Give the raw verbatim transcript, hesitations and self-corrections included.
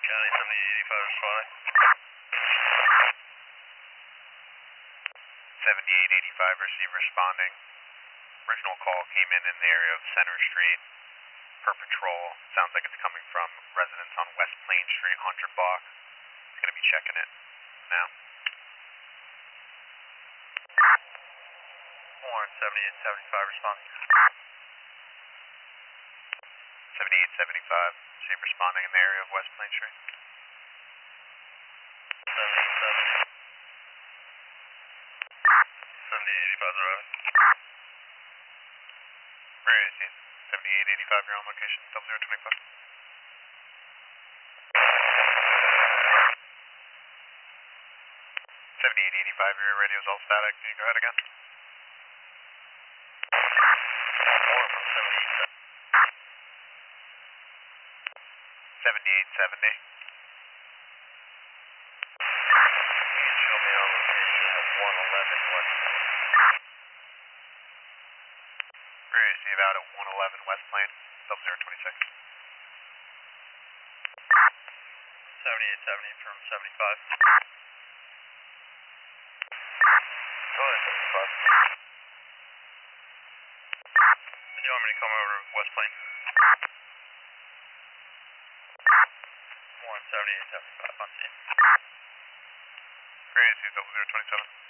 County seventy-eight eighty-five responding. seventy-eight eighty-five receive responding. Original call came in in the area of Center Street per patrol. Sounds like it's coming from residents on West Plain Street, one hundred block. It's going to be checking it now. Warren seventy-eight seventy-five responding. seventy-eight seventy-five receive responding in the area of West Plain Street. seventy-eight seventy. seventy-eight eighty-five is arriving. Where is he? seventy-eight eighty-five, you're on location, double zero twenty-five. seventy-eight eighty-five, your radio's all static. Can you go ahead again? Warren from seventy-eight seventy. seventy-eight seventy. You can show me on location at one eleven West Plain. Where is he? About at one eleven West Plain, double zero twenty-six. seventy-eight seventy from seventy-five. Go ahead, seventy-five. Do you want me to come over to West Plain? Warren seventy-eight seventy-five, on scene. Where is he? double zero twenty-seven.